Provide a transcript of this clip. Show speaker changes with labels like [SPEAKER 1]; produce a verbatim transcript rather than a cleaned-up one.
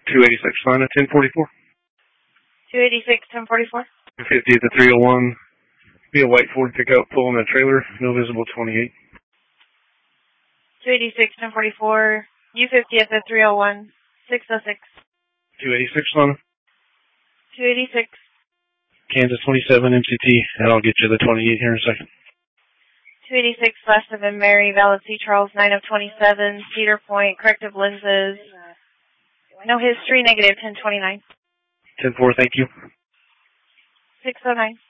[SPEAKER 1] two eighty-six, line at ten forty-four.
[SPEAKER 2] two eighty-six, ten forty-four.
[SPEAKER 1] two fifty at the three oh one. Be a white Ford pickup pulling a trailer, no visible twenty-eight.
[SPEAKER 2] two eighty-six, ten forty-four. U fifty at the three oh one, six oh six.
[SPEAKER 1] two eighty-six, line.
[SPEAKER 2] two eighty-six.
[SPEAKER 1] Kansas twenty-seven, M C T, and I'll get you the twenty-eight here in a second.
[SPEAKER 2] two eighty-six, last of them, Mary, Valid C. Charles, nine of twenty-seven, Cedar Point, corrective lenses. No history, negative ten twenty-nine.
[SPEAKER 1] ten four, thank you.
[SPEAKER 2] six oh nine.